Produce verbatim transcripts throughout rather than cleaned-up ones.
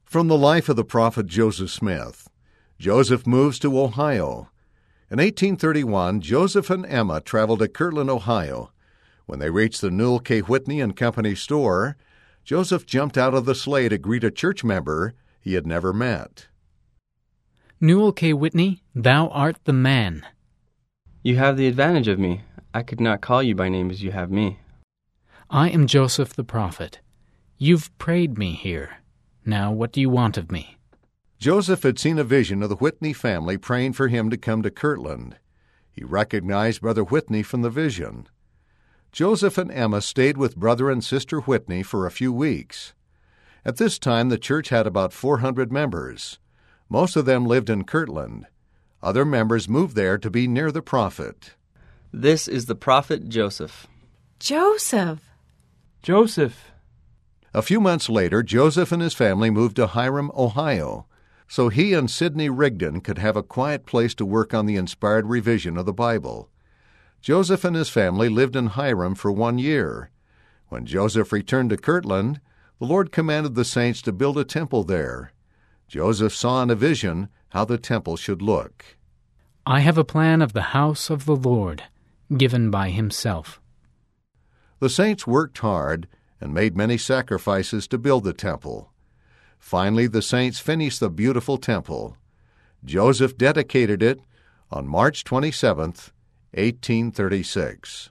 From the life of the prophet Joseph Smith. Joseph moves to Ohio. In eighteen thirty-one, Joseph and Emma traveled to Kirtland, Ohio. When they reached the Newell K. Whitney and Company store, Joseph jumped out of the sleigh to greet a church member he had never met. Newell K. Whitney, thou art the man. You have the advantage of me. I could not call you by name as you have me. I am Joseph the prophet. You've prayed me here. Now what do you want of me? Joseph had seen a vision of the Whitney family praying for him to come to Kirtland. He recognized Brother Whitney from the vision. Joseph and Emma stayed with Brother and Sister Whitney for a few weeks. At this time, the church had about four hundred members. Most of them lived in Kirtland. Other members moved there to be near the prophet. This is the prophet Joseph. Joseph. Joseph. A few months later, Joseph and his family moved to Hiram, Ohio, so he and Sidney Rigdon could have a quiet place to work on the inspired revision of the Bible. Joseph and his family lived in Hiram for one year. When Joseph returned to Kirtland, the Lord commanded the saints to build a temple there. Joseph saw in a vision how the temple should look. I have a plan of the house of the Lord, given by himself. The saints worked hard and made many sacrifices to build the temple. Finally, the saints finished the beautiful temple. Joseph dedicated it on March twenty-seventh, eighteen thirty-six.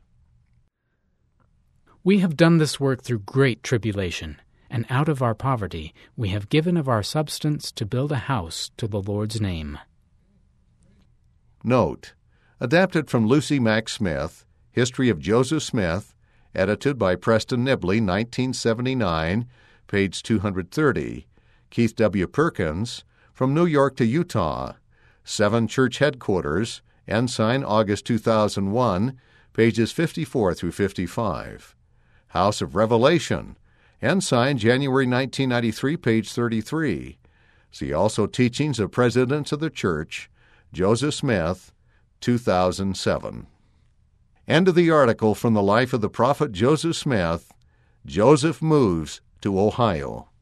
We have done this work through great tribulation, and out of our poverty we have given of our substance to build a house to the Lord's name. Note: adapted from Lucy Mack Smith, History of Joseph Smith, edited by Preston Nibley, nineteen seventy-nine, page two hundred thirty. Keith W. Perkins, From New York to Utah, Seven Church Headquarters, Ensign, August two thousand one, pages fifty-four through fifty-five. House of Revelation, Ensign, January nineteen ninety-three, page thirty-three. See also Teachings of Presidents of the Church, Joseph Smith, two thousand seven. End of the article from the life of the prophet Joseph Smith. Joseph moves to Ohio.